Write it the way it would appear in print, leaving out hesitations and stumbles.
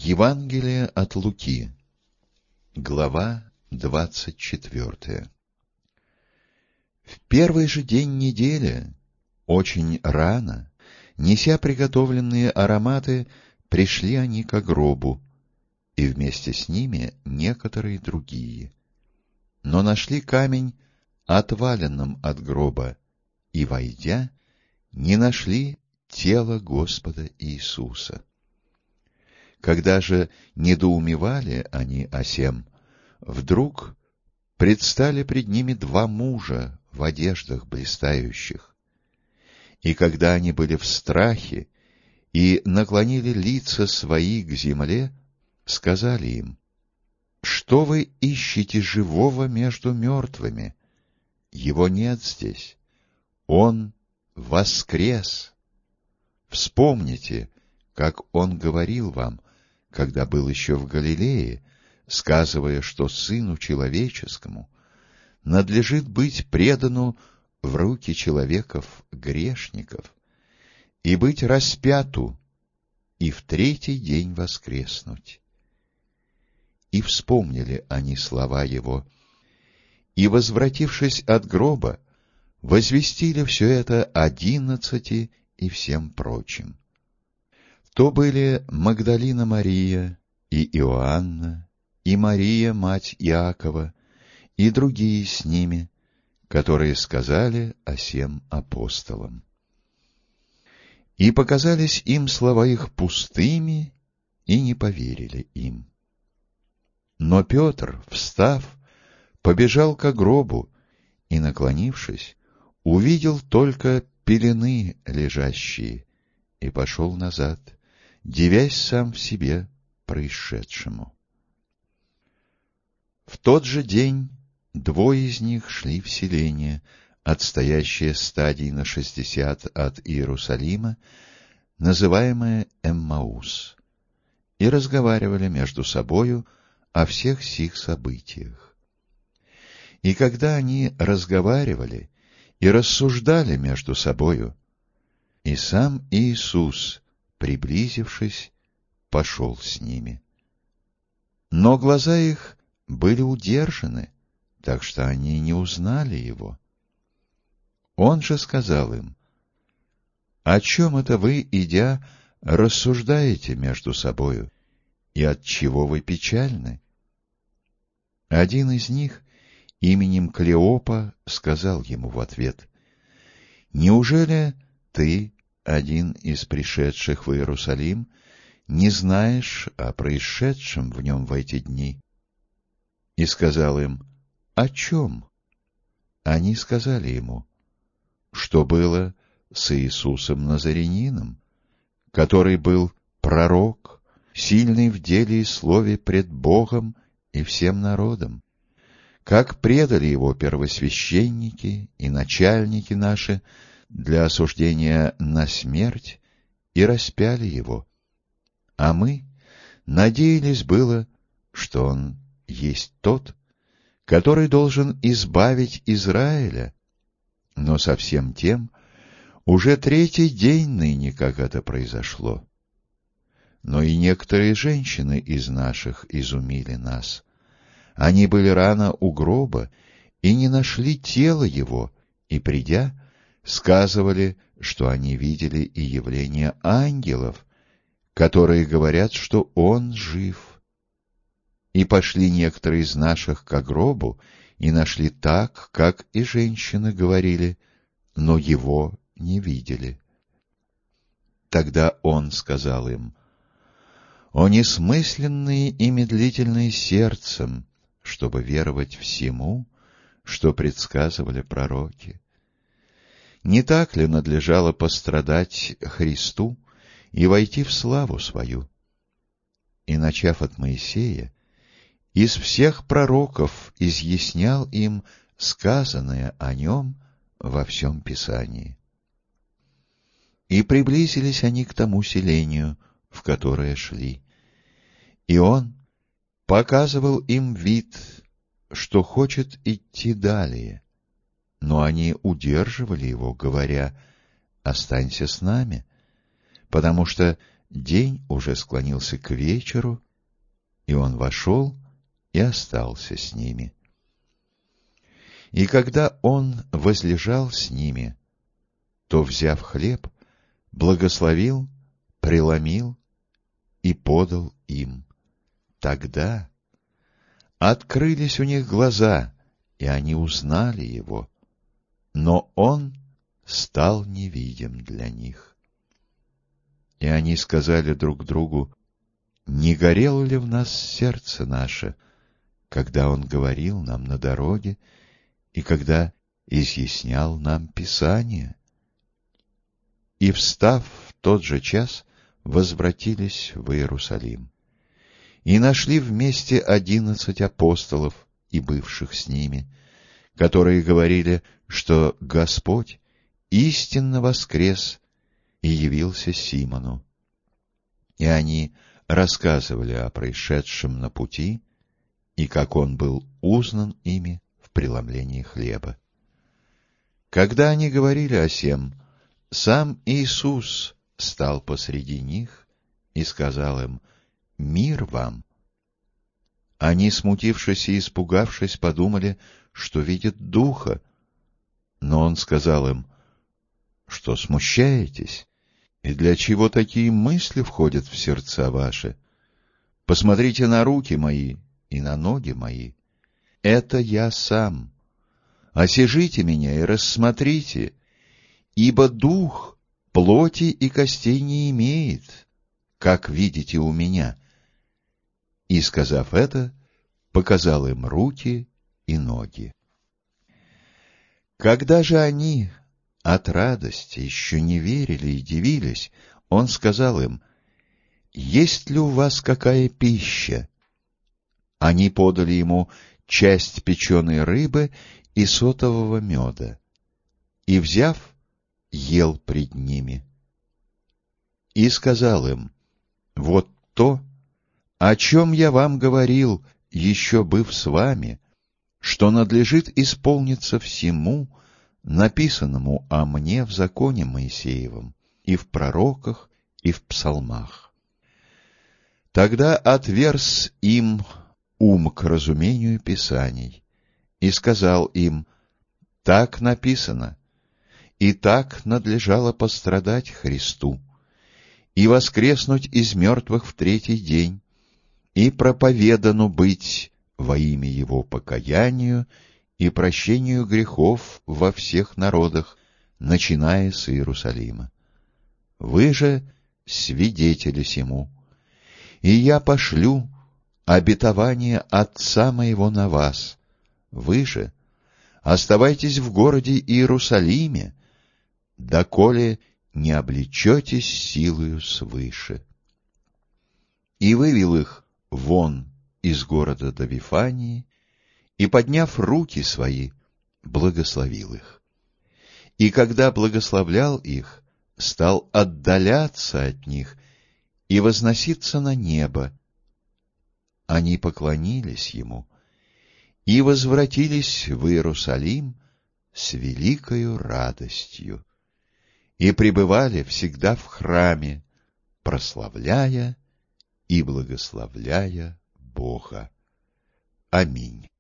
Евангелие от Луки, глава 24. В первый же день недели, очень рано, неся приготовленные ароматы, пришли они ко гробу, и вместе с ними некоторые другие. Но нашли камень отваленным от гроба, и, войдя, не нашли тела Господа Иисуса. Когда же недоумевали они о сем, вдруг предстали пред ними два мужа в одеждах блистающих. И когда они были в страхе и наклонили лица свои к земле, сказали им: «Что вы ищете живого между мертвыми? Его нет здесь. Он воскрес. Вспомните, как он говорил вам, когда был еще в Галилее, сказывая, что Сыну Человеческому надлежит быть предану в руки человеков-грешников и быть распяту, и в третий день воскреснуть». И вспомнили они слова его, и, возвратившись от гроба, возвестили все это 11 и всем прочим. То были Магдалина Мария, и Иоанна, и Мария, мать Иакова, и другие с ними, которые сказали о сем апостолам. И показались им слова их пустыми, и не поверили им. Но Петр, встав, побежал ко гробу и, наклонившись, увидел только пелены лежащие, и пошел назад, дивясь сам в себе происшедшему. В тот же день двое из них шли в селение, отстоящее стадий на 60 от Иерусалима, называемое Эммаус, и разговаривали между собою о всех сих событиях. И когда они разговаривали и рассуждали между собою, и сам Иисус, приблизившись, пошел с ними. Но глаза их были удержаны, так что они не узнали его. Он же сказал им: «О чем это вы, идя, рассуждаете между собою, и отчего вы печальны?» Один из них, именем Клеопа, сказал ему в ответ: «Неужели ты, один из пришедших в Иерусалим, не знаешь о происшедшем в нем в эти дни?» И сказал им: «О чем?» Они сказали ему: «Что было с Иисусом Назаренином, который был пророк, сильный в деле и слове пред Богом и всем народом, как предали его первосвященники и начальники наши для осуждения на смерть и распяли его. А мы надеялись было, что он есть тот, который должен избавить Израиля, но со всем тем уже третий день ныне, как это произошло. Но и некоторые женщины из наших изумили нас. Они были рано у гроба и не нашли тела его, и, придя, сказывали, что они видели и явление ангелов, которые говорят, что он жив. И пошли некоторые из наших ко гробу и нашли так, как и женщины говорили, но его не видели. Тогда он сказал им: «О несмысленные и медлительные сердцем, чтобы веровать всему, что предсказывали пророки. Не так ли надлежало пострадать Христу и войти в славу свою?» И, начав от Моисея, из всех пророков изъяснял им сказанное о нем во всем Писании. И приблизились они к тому селению, в которое шли. И он показывал им вид, что хочет идти далее, но они удерживали его, говоря: «Останься с нами, потому что день уже склонился к вечеру, и он вошел и остался с ними. И когда он возлежал с ними, то, взяв хлеб, благословил, преломил и подал им. Тогда открылись у них глаза, и они узнали его, но он стал невидим для них. И они сказали друг другу: не горело ли в нас сердце наше, когда он говорил нам на дороге и когда изъяснял нам Писание? И, встав в тот же час, возвратились в Иерусалим. И нашли вместе 11 апостолов и бывших с ними, которые говорили, что Господь истинно воскрес и явился Симону. И они рассказывали о происшедшем на пути и как он был узнан ими в преломлении хлеба. Когда они говорили о сем, сам Иисус стал посреди них и сказал им: «Мир вам!» Они, смутившись и испугавшись, подумали, что видят духа. Но он сказал им: «Что смущаетесь? И для чего такие мысли входят в сердца ваши? Посмотрите на руки мои и на ноги мои. Это я сам. Осижите меня и рассмотрите, ибо дух плоти и костей не имеет, как видите у меня». И, сказав это, показал им руки и ноги. Когда же они от радости еще не верили и дивились, он сказал им: «Есть ли у вас какая пища?» Они подали ему часть печеной рыбы и сотового меда, и, взяв, ел пред ними. И сказал им: «Вот то, о чем я вам говорил, еще быв с вами, что надлежит исполниться всему, написанному о мне в законе Моисеевом, и в пророках, и в псалмах». Тогда отверз им ум к разумению Писаний, и сказал им: «Так написано, и так надлежало пострадать Христу, и воскреснуть из мертвых в 3-й день, и проповедану быть во имя Его покаянию и прощению грехов во всех народах, начиная с Иерусалима. Вы же свидетели сему, и я пошлю обетование Отца моего на вас. Вы же оставайтесь в городе Иерусалиме, доколе не облечетесь силою свыше». И вывел их вон из города до Вифании, и, подняв руки свои, благословил их. И когда благословлял их, стал отдаляться от них и возноситься на небо. Они поклонились ему и возвратились в Иерусалим с великою радостью и пребывали всегда в храме, прославляя и благословляя Бога. Аминь.